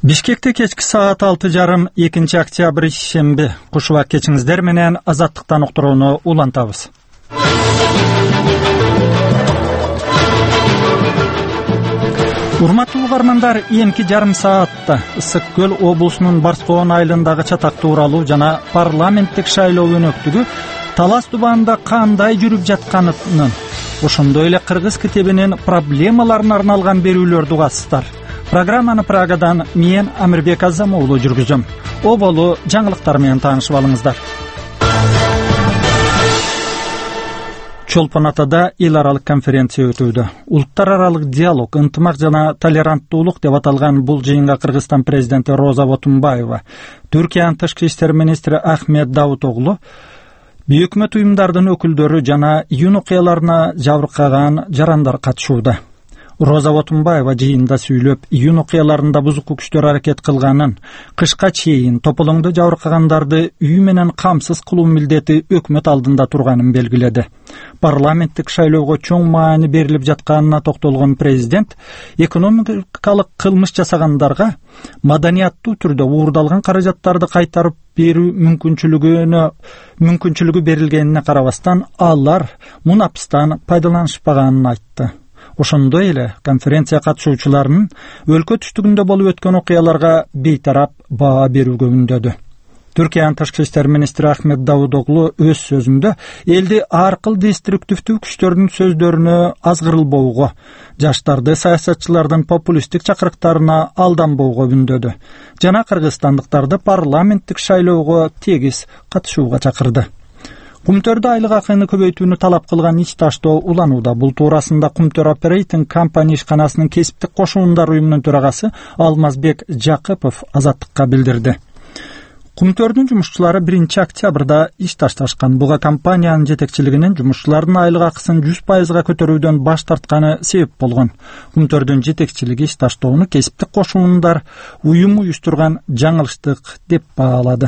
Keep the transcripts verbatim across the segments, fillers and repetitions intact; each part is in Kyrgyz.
Бишкекте кечки саат алты жарым экинчи октябрь шемби. Кушуба кечиңиздер менен Азаттыктан уктурууну улантабыз. Урматтуу угармандар, эмки жарым саатта Ысык көл облусунун Барскоон айылындагы чатакты уралуу жана парламенттик шайлоо өнөктүгү Талас тубанында кандай жүрүп жатканын, ошондой эле кыргыз китебинин проблемаларына арналган берүүлөрдү угасыздар. Программаны Прагадан мен Амирбек Азамоğlu жүргүзөм. Оболу жаңылыктар менен таанышып алыңыздар. Чолпон Атада эл аралык конференция өтүүдө. Улуттар аралык диалог, ынтымак жана толеранттуулук деп аталган бул жыйынга Кыргызстан президенти Роза Отунбаева, Түркиянын тышкы иштер министри Ахмет Давутоглу, бейөкмөт уюмдардын өкүлдөрү жана июнь окуяларына жабыркаган жарандар катышууда. Роза Отунбаева жыйында сүйлөп, июнь окуяларында бузуктуу күчтөр аракет кылганын, кышка чейин тополоңдо жабыркагандарды үй менен камсыз кылуу милдети өкмөт алдында турганын белгиледи. Парламенттик шайлоого чоң маани берилип жатканына токтолгон президент, экономикалык кылмыш жасагандарга маданияттуу түрдө уурдалган каражаттарды кайтарып берүү мүмкүнчүлүгүнө мүмкүнчүлүгү берилгенине карабастан, алар мунапыстан пайдаланышпаганын айтты. Ошондой эле конференция катышуучуларынын өлкө түштүгүндө болуп өткөн окуяларга бейтарап баа берүүгө үндөдү. Түркиянын тышкы иштер министри Ахмет Давутоглу өз сөзүндө элди ар кыл деструктивдүү күчтөрдүн сөздөрүнө азгырылбоого, жаштарды саясатчылардын популисттик чакырыктарына алданбоого үндөдү жана кыргызстандыктарды парламенттик шайлоого тегиз катышууга чакырды. Кумтөрдө айлык акыны көбөйтүүнү талап кылган ич таштоо уланууда. Бул туурасында Кумтөр Оперейтинг компания ишканасынын кесиптик кошуундар уюмунун төрагасы Алмазбек Жакыпов Азаттыкка билдирди. Кумтөрдүн жумушчулары биринчи октябрда иш ташташкан. Буга компаниянын жетекчилигинин жумушчулардын айлык акысын жүз пайызга көтөрүүдөн баш тартканы себеп болгон. Кумтөрдүн жетекчилиги иш таштоону кесиптик кошуундар уюму уюштурган жаңылыштык деп баалады.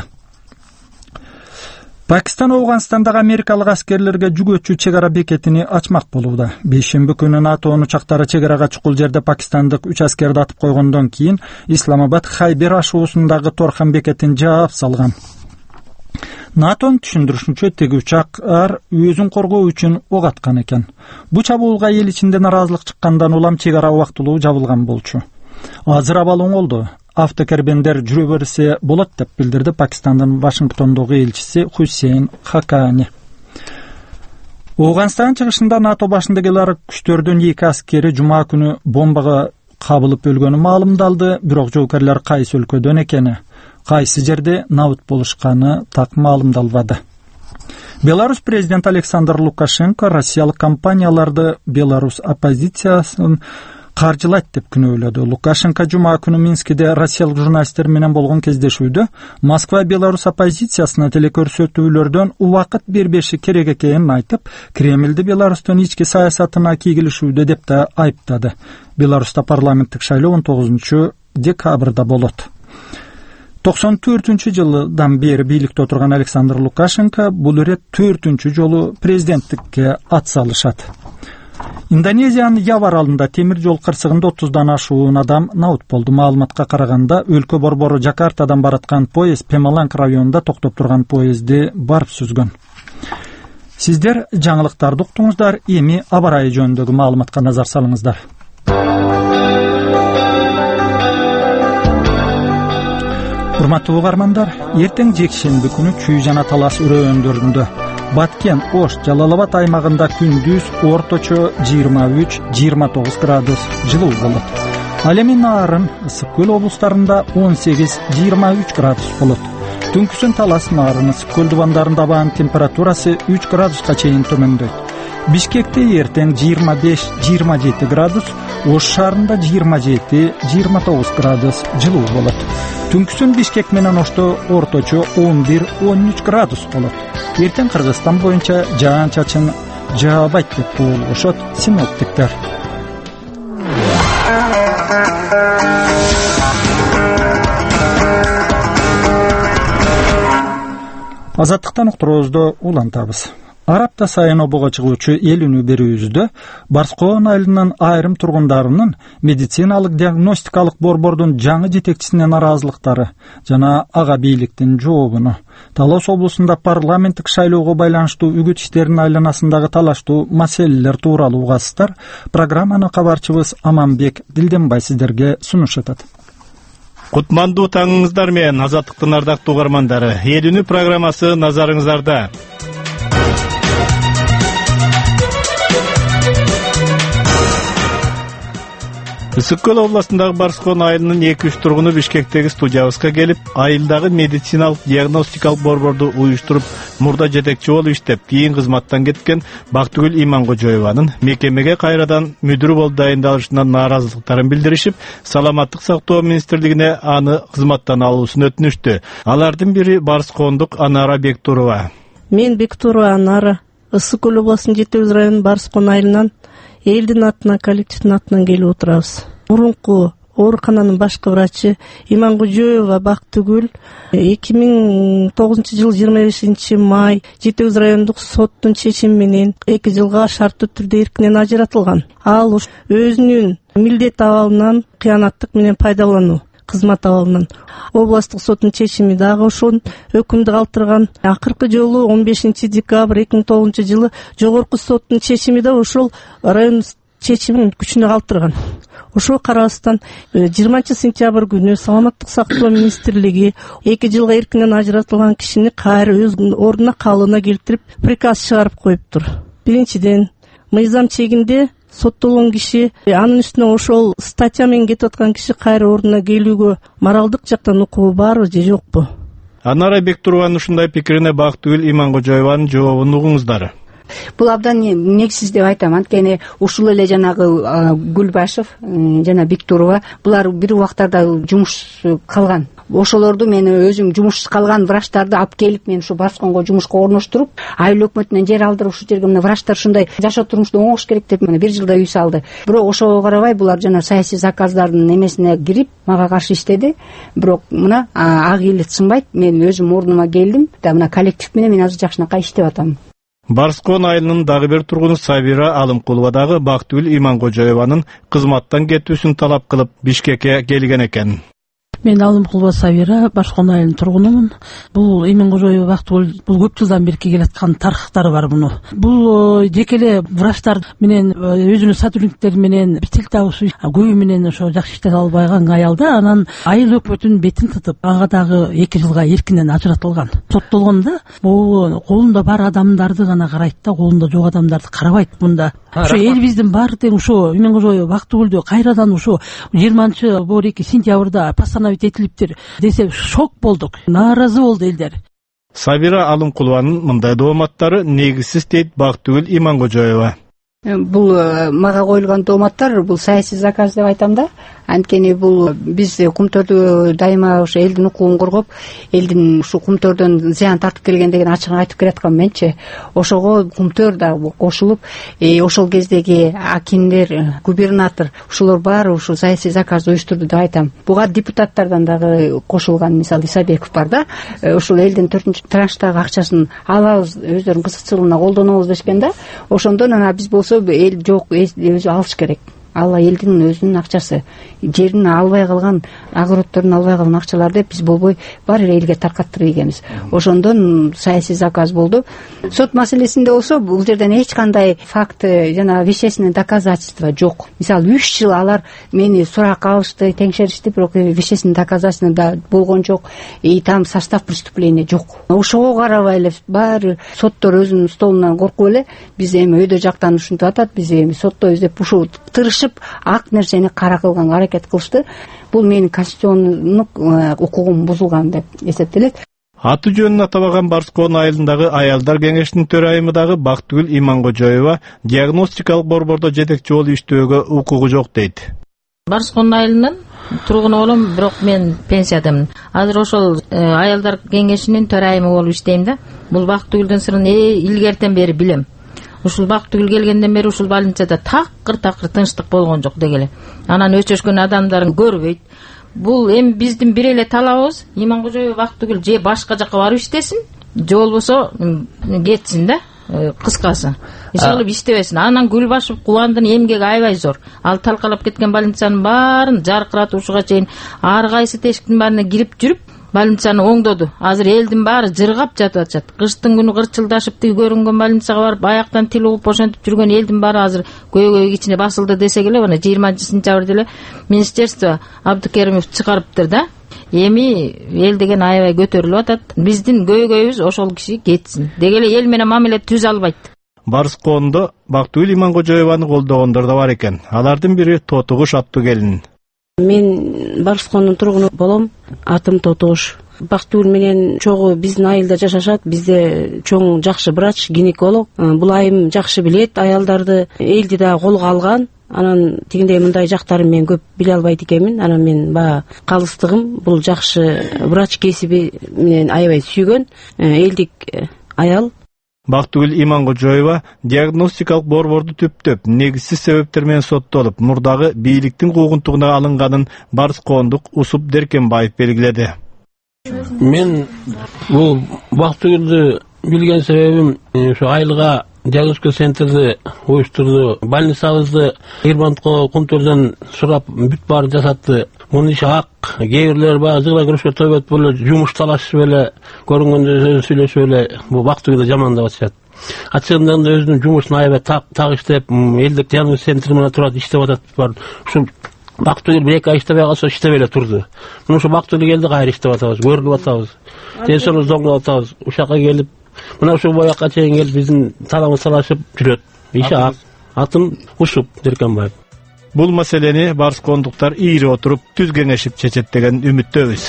Пакистан Афганистандагы америкалык аскерлерге жүгөчү чек ара бекетини ачмак болууда. Бейшемби күнү НАТОнун учактары чек арага чукул жерде пакистандык үч аскерди атып койгондон кийин Исламабад Хайбер ашуусундагы Торхан бекетин жаап салган. НАТОнун түшүндүрүшүнчө, теги учактар өзүн коргоо үчүн ок аткан экен. Бул чабуулга эл ичинде наразылык чыккандан улам чек ара убактылуу жабылган болчу. Азыр абал оңолду. Автокербендер жүрө берсе болот деп билдирди Пакистандын Вашингтондогу элчиси Хусейн Хакани. Афганистан чыгышында НАТО башындагылар күчтөрдүн эки аскери жума күнү бомбага кабылып өлгөнү маалымдалды, бирок жоокерлер кайсы өлкөдөн экени, кайсы жерде набыт болушканы так маалымдалбады. Беларусь президенти Александр Лукашенко россиялык компанияларды Беларусь оппозициясын каржылайт деп күнөөлөдү. Лукашенко жума күнү Минскиде россиялык журналисттер менен болгон кездешүүдө Москва Беларусь оппозициясына телекөрсөтүүлөрдөн убакыт бербеши керек экенин айтып, Кремлди Беларустун ички саясатына кийгилишүүдө деп да айыптады. Беларуста парламенттик шайлоо он тогузунчу декабрда болот. токсон төртүнчү жылдан бери бийликте отурган Александр Лукашенко бул ирет төртүнчү жолу президенттикке ат салышат. Индонезиянын Ява аралында темир жол кырсыгында отуздан ашуун адам набыт болду. Маалыматка караганда, өлкө борбору Жакартадан бараткан поезд Пемаланг районунда токтоп турган поезди барып сүзгөн. Сиздер жаңылыктарды уктуңуздар, эми аба ырайы жөнүндөгү маалыматка назар салыңыздар. Урматтуу угармандар, эртең жекшемби күнү Чүй жана Талас өрөөндөр Баткен, Ош, Жалалабад аймагында күндүз орточо жыйырма үч жыйырма тогуз градус жылуу болот. Ал эми Нарын, Ысык көл облустарында он сегиз жыйырма үч градус болот. Түнкүсүн Талас, Нарын, Ысык көл дубандарында абанын температурасы үч градуска чейин төмөндөйт. Бишкекте эртең жыйырма беш жыйырма жети градус, Ош шаарында жыйырма жети жыйырма тогуз градус жылуу болот. Түнкүсүн Бишкек менен Ошто орточо он бир он үч градус болот. Эртең Кыргызстан боюнча жаан-чачын жаабайт деп болушот синоптиктер. Азаттыктан уктуруубузду улантабыз. Ар апта сайын обого чыгуучу эл үнү берүүбүздө Барскоон айылынын айрым тургундарынын медициналык диагностикалык борбордун жаңы жетекчисине нараазылыктары жана ага бийликтин жообуну, Талас облусунда парламенттик шайлоого байланыштуу үгүт иштеринин айланасындагы талаштуу маселелер тууралуу угасыздар. Программаны кабарчыбыз Аманбек Дилденбай сиздерге сунуш этет. Кутмандуу таңыңыздар менен Азаттыктын ардактуу угармандары. Эл үнү программасы назарыңыздарда. Ысык-Көл областындагы Барскоон айылынын эки үч тургуну Бишкектеги студиябызга келип, айылдагы медициналык диагностикалык борборду уюштуруп, мурда жетекчи болуп иштеп, кийин кызматтан кеткен Бактыгүл Иманкожоеванын мекемеге кайрадан мүдүр болуп дайындалышынан нааразылыктарын билдиришип, Саламаттык сактоо министрлигине аны кызматтан алуусун өтүнүштү. Алардын бири Барскоондук Анара Бектурова. Мен Бектурова Анара, Ысык-Көл областынын жети жүз районунун Барскоон айылынан элдин атынан, коллективдин атынан келип отурабыз. Мурунку оорукананын башкы врачы Иманкожоева Бактыгүл эки миң тогузунчу жыл жыйырма бешинчи май жети жүз райондук соттун чечими менен эки жылга шарттуу түрдө эркинен ажыратылган. Ал өзүнүн милдет абалынан кыянаттык менен пайдалануу, кызмат абалынан областтык соттун чечими дагы ошол өкүмдү калтырган. Акыркы жолу он бешинчи декабрь эки миң тогузунчу жылы жогорку соттун чечими да ошол район чечимин күчүнө калтырган. Ошого карабастан жыйырманчы сентябрь күнү Саламаттык сактоо министрлиги эки жылга эркинен ажыратылган кишини кайра өз ордуна калыбына келтирип приказ чыгарып коюптур. Биринчиден, мыйзам чегинде соттолгон киши, анын үстүнө ошол статья менен кетип аткан киши кайра ордуна келүүгө моралдык жактан укугу барбы же жокпу? Анара Бектурованын ушундай пикирине Бактыгүл Иманкожоеванын жообун угуңуздар. Бул абдан негизсиз деп айтам. Анткени ушул эле жанагы Гүлбашев жана Бектурова булар бир убактарда жумуш калган. Ошолорду мен өзүм жумуш калган врачтарды алып келип, мен ушу Барскоонго жумушка орноштуруп, айыл өкмөтүнөн жер алдырып, ушул жерге мына врачтар ушундай жашоо турмушту оңош керек деп мына бир жылда үй салды. Бирок ошого карабай булар жана саясий заказдардын эмесине кирип, мага каршы иштеди. Бирок мына ак илет сынбайт. Мен өзүм ордума келдим. Да мына коллектив менен мен азыр жакшынакай иштеп атам. Барскоон айылынын дагы бир тургуну Сабира Алымкулова дагы Бактыгүл Иманкожоеванын кызматтан кетүүсүн талап кылып Бишкекке келген экен. Мен Алымкулова Сабира, Барскоон айылынын тургунумун. Бул Иманкожоева Бактыгүл бул көп жылдан бери келаткан тарыхтары бар муну. Бул жеке эле врачтар менен өзүнүн сотрудниктери менен бир тил табышуу көбү менен ошо жакшы иштей албаган аялда, анан айыл өкмөтүнүн бетин тытып, ага дагы эки жылга эркинен ажыратылган. Соттолгондо бул колунда бар адамдарды гана карайт да, колунда жок адамдарды карабайт. Мында ошо элибиздин баары тең ошо Иманкожоева Бактыгүлдү кайрадан ошо жыйырманчы эки сентябрда постановить этилиптир десе шок болдук, нааразы болду элдер. Сабира Алымкулованын мындай дооматтары негизсиз дейт Бактыгүл Иманкожоева. Бул мага коюлган дооматтар бул саясий заказ деп айтам да. Анткени бул биз кумтөрдү дайыма ошо элдин укугун коргоп, элдин ушу кумтөрдөн зыян тартып келген деген ачыгын айтып келаткан менчи. Ошого кумтөр да кошулуп, ошол кездеги акимдер, губернатор ошолор баары ушу саясий заказ уюштурду деп айтам. Буга депутаттардан дагы кошулган, мисалы Исабеков бар да. Ошол элдин төртүнчү транштагы акчасын алабыз, өздөрүнүн кызыкчылыгына колдонобуз дешкен да. Ошондон ана биз болсо эл жок, өзү алыш керек. Алла элдин өзүнүн акчасы, жерин албай калган, огороддорун албай калган акчалар деп биз болбой бар элге таркаттырып ийгенбиз. Ошондон саясий заказ болду. Сот маселесинде болсо бул жерден эч кандай факт жана вещественное доказательство жок. Мисалы үч жыл алар мени суракка алышты, теңшеришти, бирок вещественное доказательство да болгон жок. И там состав преступления жок. Ошого карабай эле баары соттор өзүнүн столунан коркуп эле биз эми өйдө жактан ушинтип атат, биз эми соттойбуз деп ушул тырышып ак нерсени кара кылганга аракет кылышты. Бул менин конституциондук укугум бузулган деп эсептелет. Аты жөнүн атабаган Барскоон айылындагы аялдар кеңешинин төрайымы дагы Бактыгүл Иманкожоева диагностикалык борбордо жетекчи болуп иштөөгө укугу жок дейт. Барскоон айылынын тургуну болом, бирок мен пенсиядамын. Азыр ошол аялдар кеңешинин төрайымы болуп иштейм да. Бул Бактыгүлдүн сырын илгертен бери билем. Ушул Бактыгүл келгенден бери ушул больницада такыр такыр тынчтык болгон жок дегеле. Анан өчөшкөн адамдарын көрбөйт. Бул эми биздин бир эле талабыбыз Иманкожоева Бактыгүл же башка жакка барып иштесин, же болбосо кетсин да. кыскасы иш кылып иштебесин. Анан Гүлбашев Кубандын эмгеги аябай зор. Ал талкалап кеткен больницанын баарын жаркыратып ушуга чейин ар кайсы тешиктин баарына кирип жүрүп больницаны оңдоду. Азыр элдин баары жыргап жатып атышат. Кыштын күнү кырчылдашып тиги көрүнгөн больницага барып аяктан тил угуп ошентип жүргөн элдин баары азыр көйгөй ичине басылды десек эле, мына жыйырманчы сентябрда эле министерство Абдыкеримов чыгарыптыр да. Эми эл деген аябай көтөрүлүп атат. Биздин көйгөйүбүз ошол киши кетсин. Деги эле эл менен мамиле түзө албайт. Барскондо Бактыгүл Иманкожоеваны колдогондор да бар экен. Алардын бири Тотугуш аттуу келин. Мен Барскондун тургуну болом. Атым Тотугуш. Бактыгүл менен чогуу биздин айылда жашашат. Бизде чоң жакшы врач, гинеколог. Бул айым жакшы билет аялдарды, элди да колго алган. Анан тигиндей мындай жактарын мен көп биле албайт экенмин. Анан мен баягы калыстыгым бул жакшы врач кесиби менен аябай сүйгөн элдик аял. Бактыгүл Иманкожоева диагностикалык борборду түптөп, негизсиз себептер менен соттолуп, мурдагы бийликтин куугунтугуна алынганын Барскондук Усуп Деркенбаев белгиледи. Мен бул Бактыгүлдү билген себебим ошо айылга диагностика центрди уюштурду, больницабызды Ирбантко Кумтөрдөн сурап бүт баарын жасатты. Мунун иши ак. Кээ бирлер баягы зыгла күрөшкө төбөт болуп жумуш талашып эле, көрүнгөндө сүйлөшүп эле бул Бактыгүлдү жамандап атышат. Ачыгында өзүнүн жумушун аябай так иштеп, элдик диагностика центри менен турат иштеп атат. Ушул Бактыгүл бир эки ай иштебей калса иштеп эле турду. Мына ошо Бактыгүл келди, кайра иштеп атабыз, көрүнүп атабыз. Тенсионубузду оңдоп атабыз. Ушакка келип, мына ушул боякка чейин келип биздин таламыз талашып жүрөт. Иши ак. Атым Усуп Деркенбаев. Бул маселени барскондуктар ийри отуруп түз кеңешип чечет деген үмүттөбүз.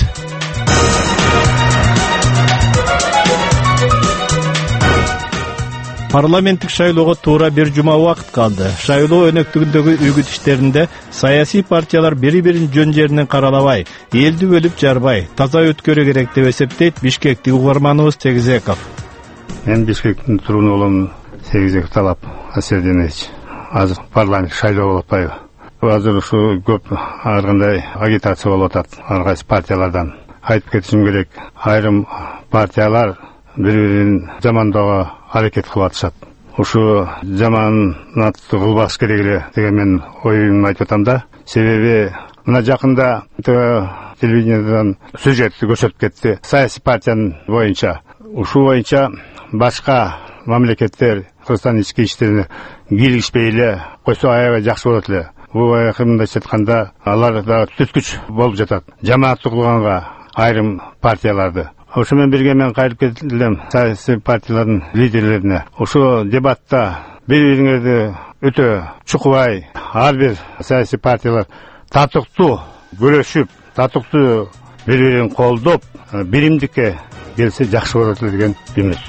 Парламенттик шайлоого туура бир жума убакыт калды. Шайлоо өнөктүгүндөгү үгүт иштеринде саясий партиялар бири-бирин жөн жеринен каралабай, элди бөлүп жарбай, таза өткөрү керек деп эсептейт Бишкектик угарманыбыз Сегизеков. Мен Бишкектин тургуну болом, Сегизеков Талап Аселдинович. Азыр парламент шайлоо болуп атпайбы? Азыр ушу көп ар кандай агитация болуп атат ар кайсы партиялардан. Айтып кетишим керек, айрым партиялар бири-бирин жамандоого аракет кылып атышат. Ушу жаманатты кылбаш керек эле деген мен оюмду айтып атам да. Себеби мына жакында телевидениеден сюжетти көрсөтүп кетти. Саясий партиянын боюнча, ушу боюнча башка мамлекеттер Кыргызстан ички иштерине киришпей эле койсо аябай жакшы болот эле. Бул мындайча айтканда алар да түзгүч болуп жатат. Жамааттык кылганга айрым партияларды. Ошо менен бирге мен кайрылып кетилдим саясий партиялардын лидерлерине. Ошо дебатта бири-бириңерди өтө чукубай, ар бир саясий партиялар татыктуу күрөшүп, татыктуу бири-бирин колдоп, биримдикке келсе жакшы болот деген үмүт.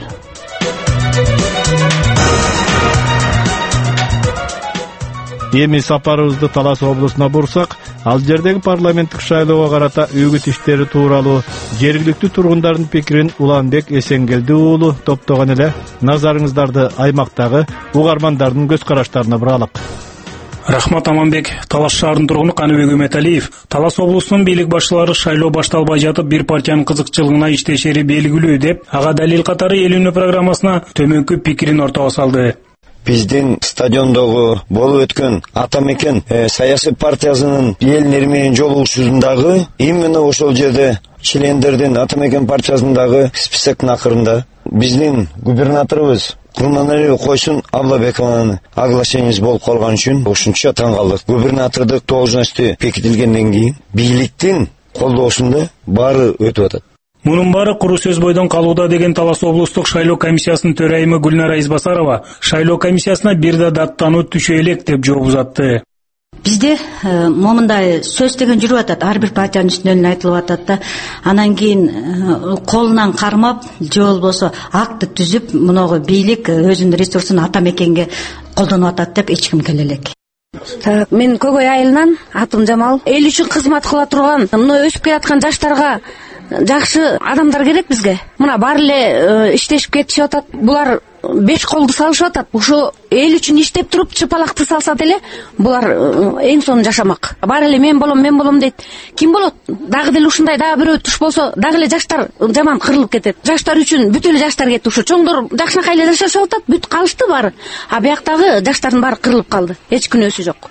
Эми сапарыбызды Талас облусуна бурсак, ал жердеги парламенттик шайлоого карата үгүт иштери тууралуу жергиликтүү тургундардын пикирин Уланбек Эсенгелди уулу топтогон эле. Назарыңыздарды аймактагы угармандардын көз караштарына буралык. Рахмат Аманбек. Талас шаарынын тургуну Каныбек Үмөталиев. Талас облусунун бийлик башчылары шайлоо башталбай жатып бир партиянын кызыкчылыгына иштешери белгилүү деп, ага далил катары эл үнү программасына төмөнкү пикирин ортого салды. Биздин стадиондогу болуп өткөн Атамекен э, саясий партиясынын элдер менен жолугушуусундагы именно ошол жерде чилендердин Атамекен партиясындагы списоктун акырында биздин губернаторубуз Курманалиев Койсун Аблабекованын оглашениеси болуп калган үчүн ушунча таң калдык. Губернатордук должносту бекитилгенден кийин бийликтин колдоосунда баары өтүп атат. Мунун баары куру сөз бойдон калууда деген Талас облустук шайлоо комиссиясынын төрайымы Гүлнара Избасарова шайлоо комиссиясына бир да даттануу түшө элек деп жооп узатты. Бизде момундай сөз деген жүрүп атат, ар бир партиянын үстүнөн айтылып атат да. Анан кийин колунан кармап, же болбосо акты түзүп, муногу бийлик өзүнүн ресурсун Атамекенге колдонуп атат деп эч ким келе элек. Так, мен Көгөй айылынан, атым Жамал. Эл үчүн кызмат кыла турган, мына өсүп келаткан жаштарга жакшы адамдар керек бизге. Мына баары эле иштешип кетишип атат. Булар беш колду салышып атат. Ошо эл үчүн иштеп туруп чыпалакты салса деле булар эң сонун жашамак. Баары эле мен болом, мен болом дейт. Ким болот? Дагы деле ушундай дагы бирөө туш болсо, дагы эле жаштар жаман кырылып кетет. Жаштар үчүн бүт эле жаштар кетти. Ошо чоңдор жакшынакай эле жашашып атат, бүт калышты баары. А бияктагы жаштардын баары кырылып калды. Эч күнөөсү жок.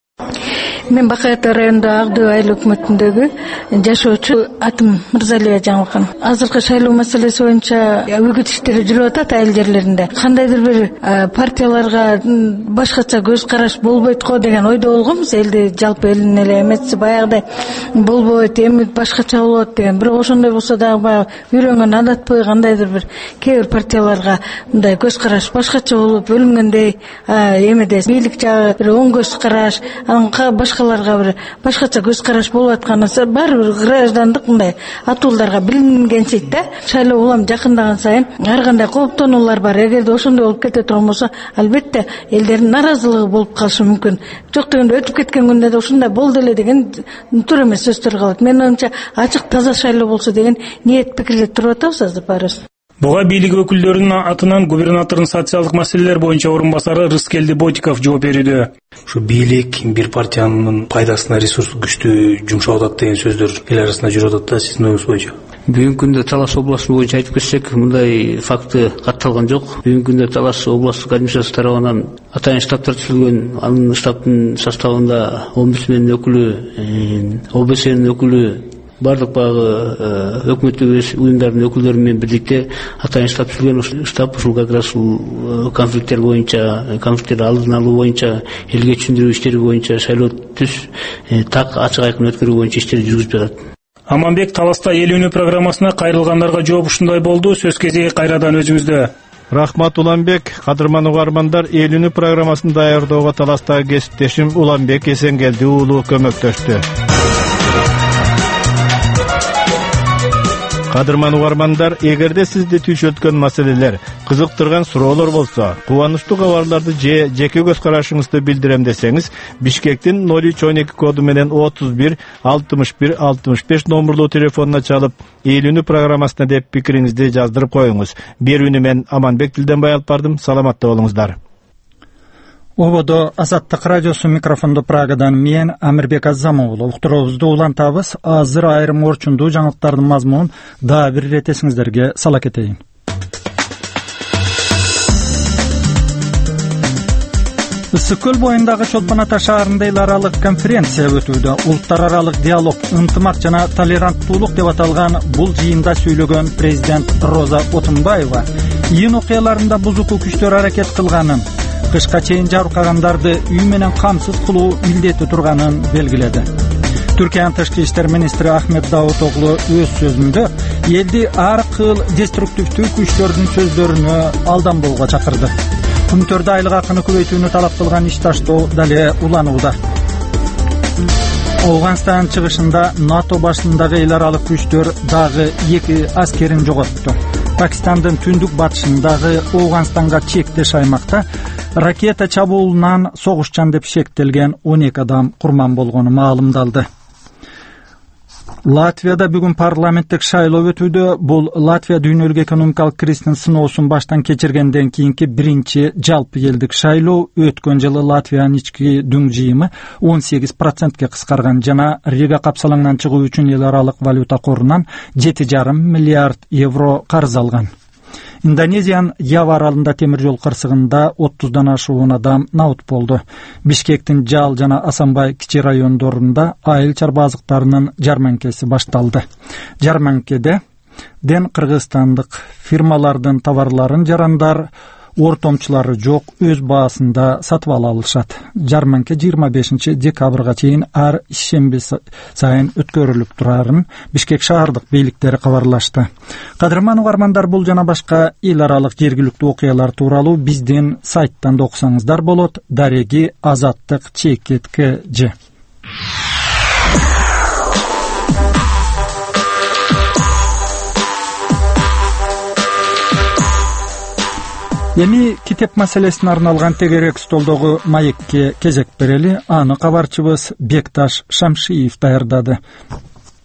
Мен Бакай Ата районунда Ак Дөбө айыл өкмөтүндөгү жашоочу. Атым Мырзалия Жаңылкан. Азыркы шайлоо маселеси боюнча үгүт иштери жүрүп атат айыл жерлеринде. Кандайдыр бир партияларга башкача көз караш болбойт го деген ойдо болгонбуз. Элди жалпы элин эле эмеси баягыдай болбойт, эми башкача болот деген. Бирок ошондой болсо дагы баягы үйрөнгөн адатпы кандайдыр бир кээ бир партияларга мындай көз караш башкача болуп бөлүнгөндөй эмеде бийлик жагы бир оң көз караш, анан башкаларга бир башкача көз караш болуп атканы баары бир граждандык мындай атууларга билингенсейт да. Шайлоо улам жакындаган сайын ар кандай кооптонуулар бар. Эгерде ошондой болуп кете турган болсо, албетте элдердин наразылыгы болуп калышы мүмкүн. Жок дегенде өтүп кеткен күндө да ушундай болду эле деген туура эмес сөздөр калат. Менин оюмча ачык таза шайлоо болсо деген ниет пикирде туруп атабыз азыр баарыбыз. Буга бийлик өкүлдөрүнүн атынан губернатордун социалдык маселелер боюнча орун басары Рыскелди Ботиков жооп берүүдө. Ушу бийлик бир партиянын пайдасына ресурс күчтүү жумшап атат деген сөздөр эл арасында жүрүп атат да. Сиздин оюңуз боюнча? Бүгүнкү күндө Талас областы боюнча айтып кетсек, мындай факты катталган жок. Бүгүнкү күндө Талас областтык администрация тарабынан атайын штабтар түзүлгөн. Анын штабтын составында омбудсмендин өкүлү, ОБСнин өкүлү, бардык багы өкмөттүк уюмдардын өкүлдөрү менен бирдикте атайын штаб түзүлгөн. Штаб ушул как раз конфликттер боюнча, конфликттерди алдын алуу боюнча, элге түшүндүрүү иштери боюнча, шайлоо түз так ачык айкын өткөрүү боюнча иштерди жүргүзүп жатат. Аманбек Таласта эл үнү программасына кайрылгандарга жооп ушундай болду. Сөз кезеги кайрадан өзүңүздө. Рахмат Уланбек. Кадырман угармандар, эл үнү программасын даярдоого Таластагы кесиптешим Уланбек Эсенгелди уулу көмөктөштү. Кадырман угармандар, эгерде сизди түйшөлткөн маселелер, кызыктырган суроолор болсо, кубанычтуу кабарларды же жеке көз карашыңызды билдирем десеңиз, Бишкектин ноль үч он эки коду менен отуз бир алтымыш бир алтымыш беш номурлуу телефонуна чалып, эл үнү программасына деп пикириңизди жаздырып коюңуз. Берүүнү мен Аманбек Тилденбай алып бардым. Саламатта болуңуздар. Ободо Азаттык радиосу микрофондо Прагадан мен Амирбек Азамоğlu уктуруубузду улантабыз. Азыр айрым орчундуу жаңылыктардын мазмунун дагы бир ирет эсиңиздерге сала кетейин. Ысык көл боюндагы Чолпон Ата шаарында эл аралык конференция өтүүдө. Улуттар аралык диалог, ынтымак жана толеранттуулук деп аталган бул жыйында сүйлөгөн президент Роза Отунбаева ийин окуяларында бузуку күчтөр аракет кылганын, кышка чейин жабыркагандарды үй менен камсыз кылуу милдети турганын белгиледи. Түркиянын тышкы иштер министри Ахмед Давутоглу өз сөзүндө элди ар кыл деструктивдүү күчтөрдүн сөздөрүнө алданбоого чакырды. Күмтөрдө айлык акыны көбөйтүүнү талап кылган иш таштоо дале уланууда. Афганстан чыгышында НАТО башындагы эл аралык күчтөр дагы эки аскерин жоготту. Пакистандын түндүк батышындагы Афганстанга чектеш аймакта ракета чабуулунан согушчан деп шектелген он эки адам курман болгону маалымдалды. Латвияда бүгүн парламенттик шайлоо өтүүдө. Бул Латвия дүйнөлүк экономикалык кризистин сыноосун баштан кечиргенден кийинки биринчи жалпы элдик шайлоо. Өткөн жылы Латвиянын ички дүң жыйымы он сегиз процентке кыскарган жана Рига капсалаңынан чыгуу үчүн эл аралык валюта корунан жети жарым миллиард евро карыз алган. Индонезиянын Ява аралында темир жол кырсыгында отуздан ашуун адам набыт болду. Бишкектин Жал жана Асанбай кичи райондорунда айыл чарба азыктарынын жарманкеси башталды. Жарманкеде ден кыргызстандык фирмалардын товарларын жарандар ортомчулары жок өз баасында сатып ала алышат. Жарманке жыйырма бешинчи декабрга чейин ар ишемби сайын өткөрүлүп турарын Бишкек шаардык бийликтери кабарлашты. Кадырман угармандар, бул жана башка эл аралык жергиликтүү окуялар тууралуу биздин сайттан да окусаңыздар болот. Дареги Азаттык чекет кж. Эми китеп маселесине арналган тегерек столдогу маекке кезек берели. Аны кабарчыбыз Бекташ Шамшиев даярдады.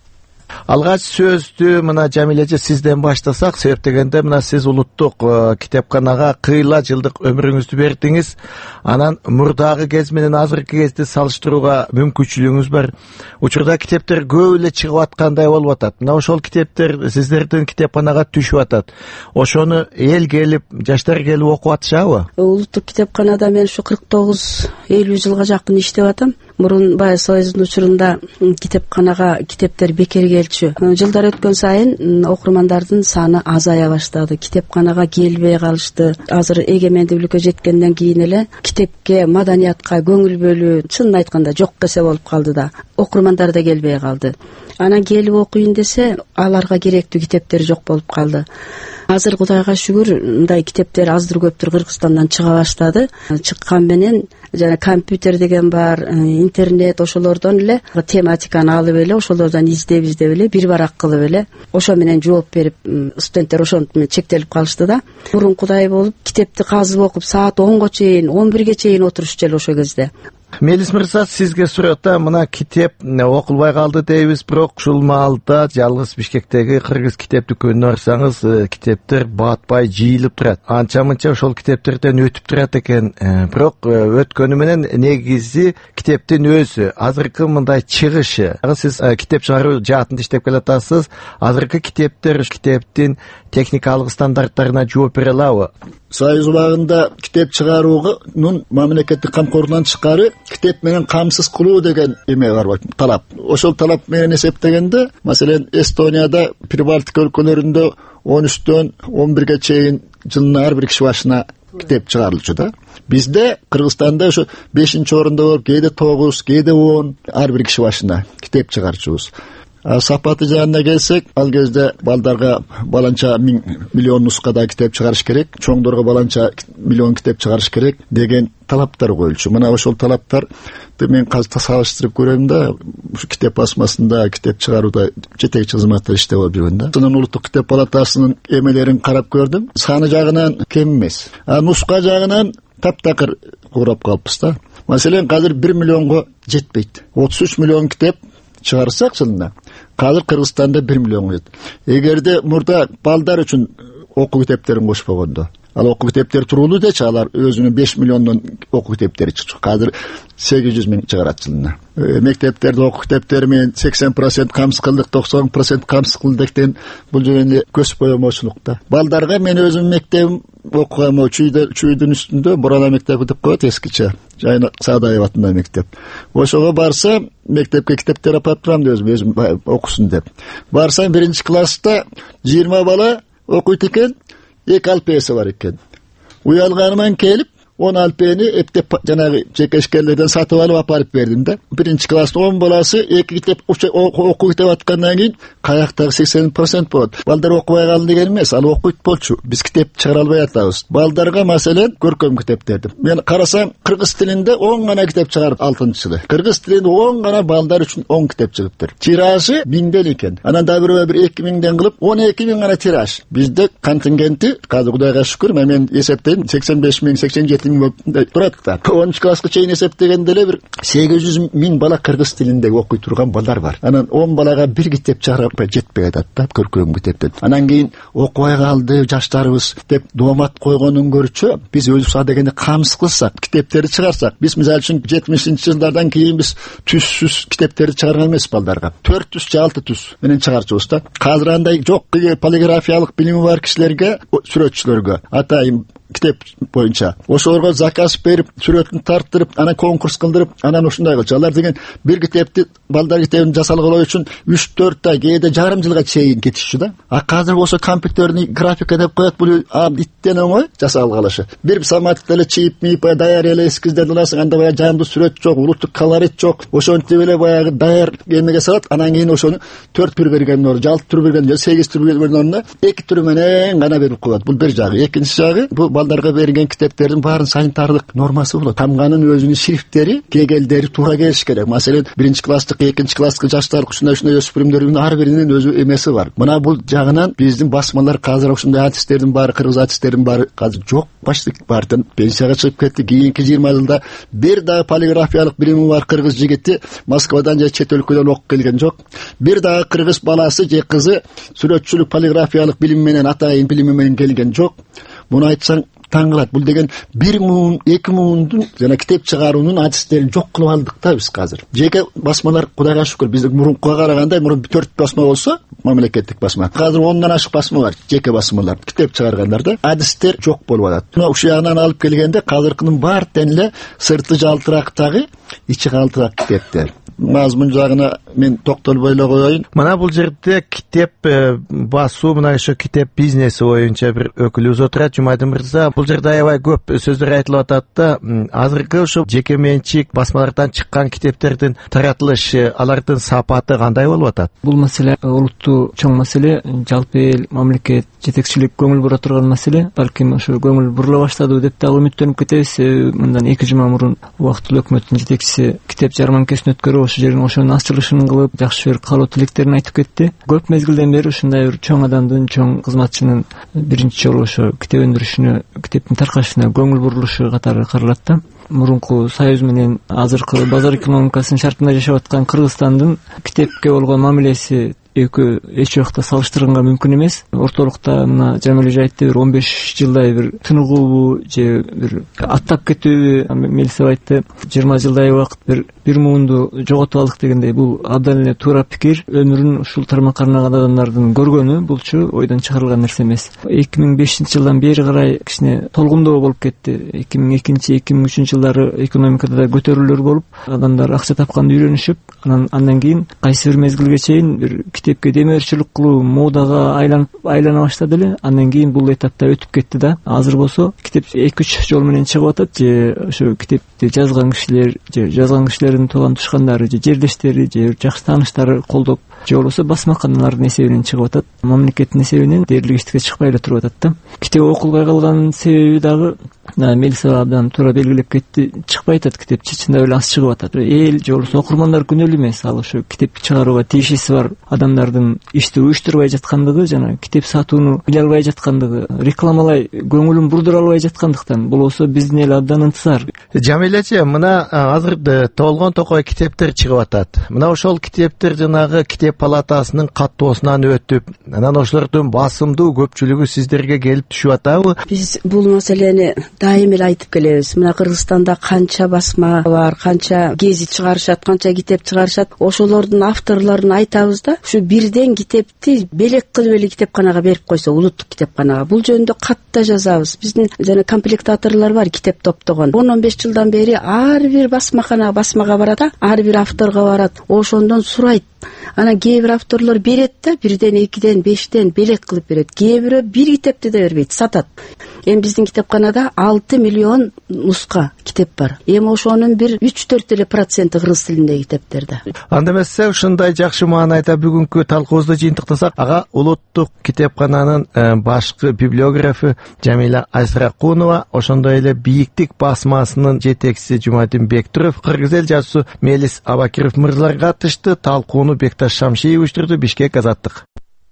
Алгач сөздү мына Жамиле эже сизден баштасак, себеп дегенде мына сиз улуттук китепканага кыйла жылдык өмүрүңүздү бердиңиз. Анан мурдагы кез менен азыркы кезди салыштырууга мүмкүнчүлүгүңүз бар. Учурда китептер көп эле чыгып аткандай болуп атат. Мына ошол китептер сиздердин китепканага түшүп атат. Ошону эл келип, жаштар келип окуп атышабы? Улуттук китепканада мен ушу кырк тогуз элүү жылга жакын иштеп атам. Мурун бая Союздун учурунда китепканага китептер бекер келчү. Жылдар өткөн сайын окурмандардын саны азая баштады. Китепканага келбей калышты. Азыр эгемендүүлүккө жеткенден кийин эле китепке, маданиятка көңүл бөлүү чынын айтканда жок десе болуп калды да. Окурмандар да келбей калды. Анан келип окуйын десе, аларга керектүү китептер жок болуп калды. Азыр Кудайга шүгүр, мындай китептер аздыр көптүр Кыргызстандан чыга баштады. Чыккан менен жана компьютер деген бар, интернет, ошолордон эле тематиканы алып эле, ошолордон издеп издеп эле бир барак кылып эле ошо менен жооп берип, студенттер ошонтип менен чектелип калышты да. Мурун Кудай болуп китепти казып окуп саат онго чейин, он бирге чейин отурушчу эле ошо кезде. Мелис мырза, сизге сурата, мына китеп окулбай калды дейбиз, бирок ушул маалда жалгыз Бишкектеги кыргыз китеп дүкөнүнө барсаңыз, китептер батпай жыйылып турат. Анча-мынча ошол китептерден өтүп турат экен. Бирок өткөнү менен негизи китептин өзү, азыркы мындай чыгышы. Сиз китеп чыгаруу жаатында иштеп келатасыз. Азыркы китептер китептин техникалык стандарттарына жооп бере алабы? Союз убагында китеп чыгаруунун мамлекеттик камкорлугунан тышкары китеп менен камсыз кылуу деген эме бар, талап. Ошол талап менен эсептегенде, маселен, Эстонияда, Прибалтика өлкөлөрүндө он үчтөн он бирге чейин жылына ар бир киши башына китеп чыгарылчу да. Бизде Кыргызстанда ошо бешинчи орунда болуп, кээде тогуз, кээде он ар бир киши башына китеп чыгарчубуз. Сапаты жагына келсек, ал кезде балдарга баланча миң миллион нускада китеп чыгарыш керек, чоңдорго баланча миллион китеп чыгарыш керек деген талаптар коюлчу. Мына ошол талаптар мен казыр салыштырып көрөм да, ушу китеп басмасында, китеп чыгарууда жетекчи кызматта иштеп жүргөн да. Сонун улуттук китеп палатасынын эмелерин карап көрдүм. Саны жагынан кем эмес. А нуска жагынан таптакыр курап калыппыз да. Маселен, азыр бир миллионго жетпейт. отуз үч миллион китеп чыгарсак жылына, казыр Кыргызстанда бир миллион кет. Эгерде мурда балдар үчүн окуу китептерин кошпогондо, ал окуу китептер туруулуу дечи, алар өзүнүн беш миллиондон окуу китептери чыкчу. Казыр сегиз жүз миң чыгарат жылына. Мектептерде окуу китептери менен сексен процент камсыз кылдык, токсон процент камсыз кылдык деген бул жерде көз боемочулук да. Балдарга мен өзүм мектебим окугам, чүйдүн үстүндө Бурана мектеби деп коет, эскиче. Жайна Саадаев атында мектеп. Ошого барса, мектепке китептер апарып турам деп өзүм окусун деп. Барсам биринчи класста жыйырма бала окуйт экен, эки алпеси бар экен. Уялганыман келип, он алпени эптеп жанагы жекешкерлерден сатып алып апарып бердим да. Биринчи класста он баласы эки китеп окуп кетип аткандан кийин каяктагы сексен процент болот. Балдар окубай калды деген эмес, ал окуйт болчу. Биз китеп чыгара албай атабыз. Балдарга маселен көркөм китептерди. Мен карасам, кыргыз тилинде он гана китеп чыгарып алтынчы жылы. Кыргыз тилинде он гана балдар үчүн он китеп чыгыптыр. Тиражы миңден экен. Анан да бир бир эки миңден кылып он эки миң гана тираж. Бизде контингенти казыр Кудайга шүкүр, мен эсептейм сексен беш миң, сексен жети турат да. онунчу класска чейин эсептегенде эле бир сегиз жүз миң бала кыргыз тилинде окуй турган балдар бар. Анан он балага бир китеп чыгарып жетпей атат да, көркөм китептен. Анан кийин окубай калды жаштарыбыз деп доомат койгонун көрчү. Биз өзүбүз дегенде камсыз кылсак, китептерди чыгарсак, биз мисалы үчүн жетимишинчи жылдардан кийин биз түзсүз китептерди чыгарган эмес балдарга. төрт түз же алты түз менен чыгарчубуз да. Казыр андай жок полиграфиялык билими бар кишилерге, сүрөтчүлөргө атайын китеп боюнча ошолорго заказ берип, сүрөтүн тарттырып, анан конкурс кылдырып, анан ушундай кылчу. Алар деген бир китепти, балдар китебин жасалгылоо үчүн үч төрт ай, кээде жарым жылга чейин кетишчү да. А азыр болсо компьютерный графика деп коет, бул иттен оңой жасалгалышы. Бир саматты эле чийип, мийип, даяр эле эскиздерди аласың, анда баягы жандуу сүрөт жок, улуттук колорит жок. Ошентип эле баягы даяр эмеге салат, анан кийин ошону төрт түр берген ордуна, алты түр берген, сегиз түр берген ордуна эки түр менен гана берип коет. Бул бир жагы. Экинчи жагы, бул аялдарга берген китептердин баарын санитардык нормасы болот. Тамганын өзүнүн шрифттери, кегелдери туура келиш керек. Маселен, биринчи класстык, экинчи класстык жаштар, ушундай ушундай өспүрүмдөрдүн ар биринин өзү эмеси бар. Мына бул жагынан биздин басмалар азыр ушундай артисттердин баары, кыргыз артисттердин баары азыр жок, башты баардын пенсияга чыгып кетти. Кийинки жыйырма жылда бир дагы полиграфиялык билими бар кыргыз жигити Москвадан же чет өлкөдөн окуп келген жок. Бир дагы кыргыз баласы же кызы сүрөтчүлүк, полиграфиялык билим менен, атайын билими менен келген жок. Муну айтсаң таң калат. Бул деген бир муун, эки муундун жана китеп чыгаруунун адистерин жок кылып алдык да биз азыр. Жеке басмалар Кудайга шүкүр биздин мурункуга караганда, мурун төрт басма болсо, мамлекеттик басма. Азыр ондан ашык басма бар, жеке басмалар, китеп чыгаргандарда адистер жок болуп атат. Мына ушул ягынан алып келгенде азыркынын баары тең эле сырты жалтырактагы, ичи калтырак китептер. Мазмун жагына мен токтолбой эле коеюн. Мына бул жерде китеп басуу, мына ошо китеп бизнеси боюнча бир өкүлүбүз отурат, Жумайдын мырза. Бул жерде аябай көп сөздөр айтылып атат да, азыркы ошо жеке менчик басмалардан чыккан китептердин таратылышы, алардын сапаты кандай болуп атат? Бул маселе улуттуу чоң маселе, жалпы эл, мамлекет, жетекчилик көңүл бура турган маселе. Балким ошо көңүл бурула баштады деп дагы үмүттөнүп кетебиз. Мындан эки жума мурун убактылуу өкмөттүн жетекчиси китеп жарманкесин өткөрүп, ошол жердин ошонун ачылышын кылып, жакшы бир каалоо тилектерин айтып кетти. Көп мезгилден бери ушундай бир чоң адамдын, чоң кызматчынын биринчи жолу ошо китеп өндүрүшүнө, китептин таркашына көңүл бурулушу катары каралат да. Мурунку союз менен азыркы базар экономикасынын шартында жашап аткан Кыргызстандын китепке болгон мамилеси экөө эч убакта салыштырганга мүмкүн эмес. Ортолукта мына Жамил эже айтты, бир он беш жылдай бир тыныгуубу же бир аттап кетүүбү, Мелисов айтты, жыйырма жылдай убакыт бир бир муунду жоготуп алдык дегендей. Бул абдан эле туура пикир. Өмүрүн ушул тармакка арнаган адамдардын көргөнү, булчу ойдон чыгарылган нерсе эмес. эки миң бешинчи жылдан бери карай кичине толгундоо болуп кетти. эки миң экинчи эки миң үчүнчү жылдары экономикада да көтөрүүлөр болуп, адамдар акча тапканды үйрөнүшүп, анан андан кийин кайсы бир мезгилге чейин бир китепке демөөрчүлүк кылуу модага айланып айлана баштады эле. Андан кийин бул этапта өтүп кетти да. Азыр болсо китеп эки үч жол менен чыгып атат. Же ошо китепти жазган кишилер, же жазган кишилердин тууган тушкандары, же жердештери, же жакшы тааныштары колдоп, же болбосо басмаканалардын эсебинен чыгып атат. Мамлекеттин эсебинен дээрлик иштикке чыкпай эле туруп атат да. Китеп окулбай калганын себеби дагы Мелисов абдан туура белгилеп кетти. Чыкпай атат китеп, чынында эле аз чыгып атат. Эл же болбосо окурмандар күнөөлүү эмес. Ал ошо китеп чыгарууга тиешеси бар адамдардын ишти уюштурбай жаткандыгы жана китеп сатууну биле албай жаткандыгы, рекламалай көңүлүн бурдура албай жаткандыктан. Бул болсо биздин эл абдан ынтызар. Жамил эже, мына азыр толгон токой китептер чыгып атат. Мына ошол китептер жанагы китеп палатасынын каттоосунан өтүп, анан ошолордун басымдуу көпчүлүгү сиздерге келип түшүп атабы? Биз бул маселени дайым эле айтып келебиз. Мына Кыргызстанда канча басма бар, канча гезит чыгарышат, канча китеп чыгарышат. Ошолордун авторлорун айтабыз да, ушу бирден китепти белек кылып эле китепканага берип койсо, улуттук китепканага. Бул жөнүндө катта жазабыз. Биздин жана комплектаторлор бар, китеп топтогон. он он беш жылдан бери ар бир басмакана басмага барат, ар бир авторго барат. Ошондон сурайт. Анан кээ бир авторлор берет да, бирден, экиден, бештен белек кылып берет. Кээ бирөө бир китепти да бербейт, сатат. Эми биздин китепканада алты миллион нуска китеп бар. Эми ошонун бир үч төрт эле проценти кыргыз тилиндеги китептерде. Анда эмесе ушундай жакшы маанайда бүгүнкү талкуубузду жыйынтыктасак, ага улуттук китепкананын башкы библиографы Жамиля Айсыракунова, ошондой эле бийиктик басмасынын жетекчиси Жумайдын Бектуров, кыргыз эл жазуусу Мелис Абакиров мырзалар катышты. Талкууну Бекташ Шамшиев уюштурду. Бишкек, Азаттык.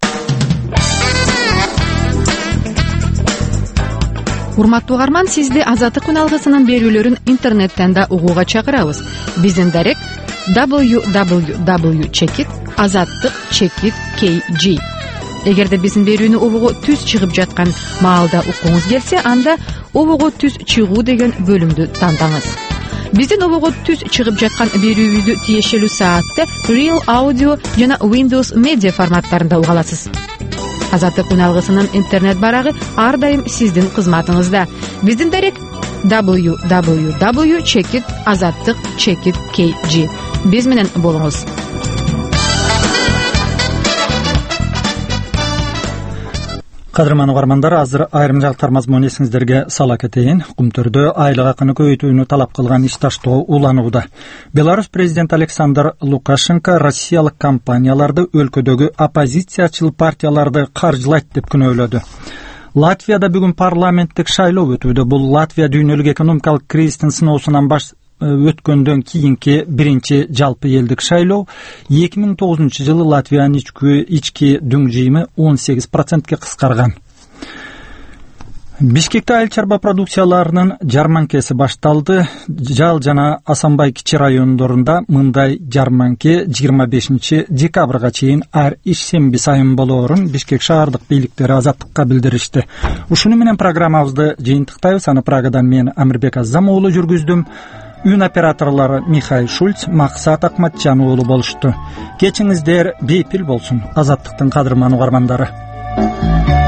Урматтуу угарман, сизди Азаттык күналгысынын берүүлөрүн интернеттен да угууга чакырабыз. Биздин дарек дабл ю дабл ю дабл ю чекит азаттык чекит кей джи. Эгерде биздин берүүнү угууга түз чыгып жаткан маалда укуңуз келсе, анда угууга түз чыгуу деген бөлүмдү тандаңыз. Биздин угууга түз чыгып жаткан берүүбүздү тиешелүү саатта Real Audio жана Windows Media форматтарында уга аласыз. Азаттык күналгысынын интернет барагы ар дайым сиздин кызматыңызда. Биздин дарек дабл ю дабл ю дабл ю чекит азаттык чекит кей джи. Биз менен болуңуз. Кадырман угармандар, азыр айрым жактар мазмун эсиңиздерге сала кетейин. Кумтөрдө айлык акыны көбөйтүүнү талап кылган иш таштоо уланууда. Беларусь президенти Александр Лукашенко россиялык компанияларды өлкөдөгү оппозициячыл партияларды каржылайт деп күнөөлөдү. Латвияда бүгүн парламенттик шайлоо өтүүдө. Бул Латвия дүйнөлүк экономикалык кризистин сыноосунан баш өткөндөн кийинки биринчи жалпы элдик шайлоо. эки миң тогузунчу жылы Латвиянын ички ички дүң жыйымы он сегиз процентке кыскарган. Бишкекте айыл чарба продукцияларынын жарманкеси башталды. Жал жана Асанбай кичи райондорунда мындай жарманке жыйырма бешинчи декабрга чейин ар ишемби сайын болоорун Бишкек шаардык бийликтери Азаттыкка билдиришти. Ушуну менен программабызды жыйынтыктайбыз. Аны Прагадан мен Амирбек Азам уулу жүргүздүм. Үн операторлору Михаил Шульц, Максат Акматжан уулу болушту. Кечиңиздер бейпил болсун, Азаттыктын кадырман угармандары.